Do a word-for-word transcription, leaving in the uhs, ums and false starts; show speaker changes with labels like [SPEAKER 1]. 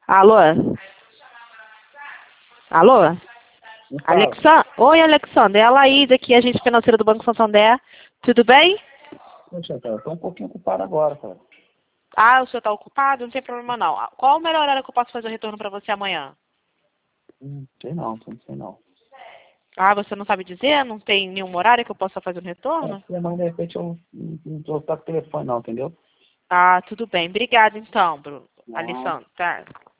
[SPEAKER 1] Alô? Alô? Alexa... Oi, Alexandre. É a Laís aqui, agente financeira do Banco Santander. Tudo bem?
[SPEAKER 2] Poxa, cara, eu tô um pouquinho ocupado agora, cara.
[SPEAKER 1] Ah, o senhor está ocupado? Não tem problema não. Qual o melhor horário que eu posso fazer o retorno para você amanhã?
[SPEAKER 2] Hum, sei não, não sei não.
[SPEAKER 1] Ah, você não sabe dizer? Não tem nenhum horário que eu possa fazer o
[SPEAKER 2] É,
[SPEAKER 1] retorno?
[SPEAKER 2] porque, mas de repente eu não não tô com o telefone não, entendeu?
[SPEAKER 1] Ah, tudo bem. Obrigada então, Bruno.
[SPEAKER 2] Não.
[SPEAKER 1] Alessandro, tá?